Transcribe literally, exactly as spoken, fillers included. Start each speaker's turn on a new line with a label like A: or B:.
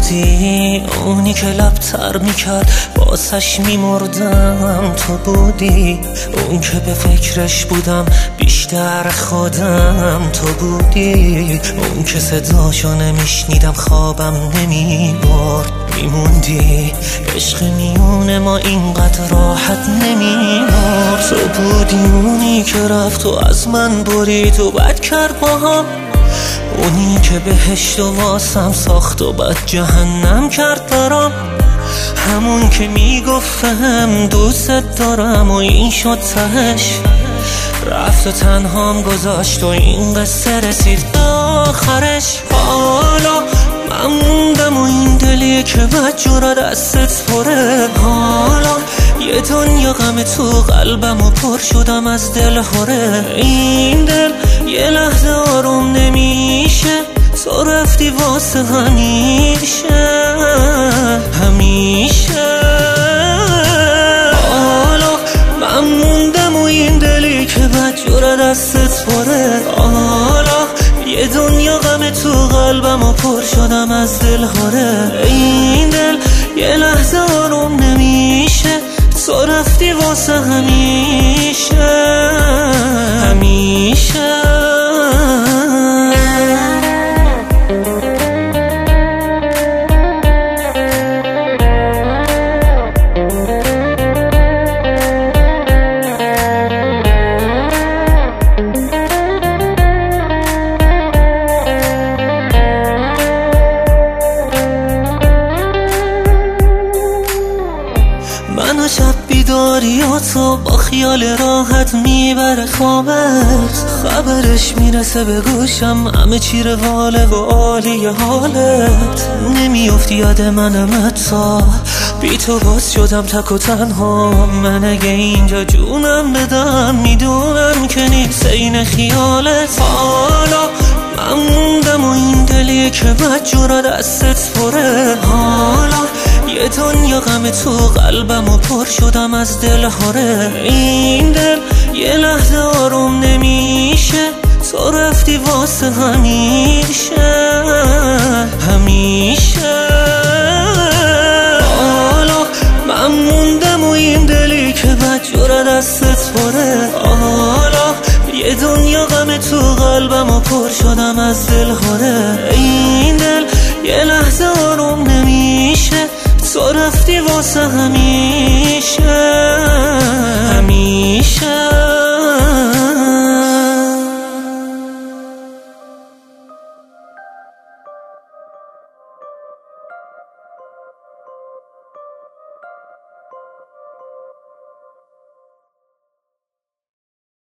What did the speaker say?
A: بودی، اونی که لب تر میکرد باسش میمردم تو بودی، اون که به فکرش بودم بیشتر خودم تو بودی، اون که صداشو نمیشنیدم خوابم نمیبرد میموندی، عشق میون ما اینقدر راحت نمیمرد. تو بودی اونی که رفت و از من برید و بد کرد با هم، اونی که بهشت و واسم ساخت و بد جهنم کرد برام، همون که میگفتم دوست دارم و این شد تهش، رفت و تنهام گذاشت و این قصه رسید به آخرش. حالا من موندم و این دلی که بدجورا دستت پره، حالا یه دنیا غم تو قلبم و پر شدم از دل هره. این دل یه لحظه آروم نمیشه، تو رفتی واسه همیشه همیشه. حالا من موندم و این دلی که بدجورا دستت پره، حالا یه دنیا غم تو قلبم و پر شدم از دل هره. این دل یه لحظه آروم نمیشه، تو رفتی واسه همیشه همیشه. منو شب بیداری و تو با خیال راحت میبره خوابت، خبرش میرسه به گوشم همه چی رواله و عالی حالت، نمیافتی یاد منم تا بی تو باز شدم تک و تنها. من اگه اینجا جونم بدم میدونم که نیست این خیالت. حالا من موندم و این دلی که بدجورا دستت پره، حالا یه دنیا غم تو قلبم و پر شدم از دل هره. این دل یه لحظه آروم نمیشه، تو رفتی واسه همیشه همیشه. حالا من موندم و این دلی که بدجورا دستت پره، حالا یه دنیا غم تو قلبم و پر شدم از دل هره. این دل یه لحظه آروم نمیشه، تو رفتی واسه همیشه.